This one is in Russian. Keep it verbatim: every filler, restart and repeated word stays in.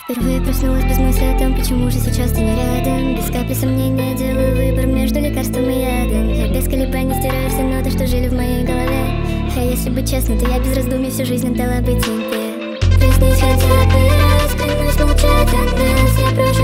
Впервые проснулась без мысли о том, почему же сейчас ты не рядом. Без капли сомнения делаю выбор между лекарством и ядом. Я без колебаний стираю все ноты, что жили в моей голове. А если быть честной, то я без раздумий всю жизнь отдала бы тебе. Приснись хотя бы раз, клянусь молчать от нас. Я прошу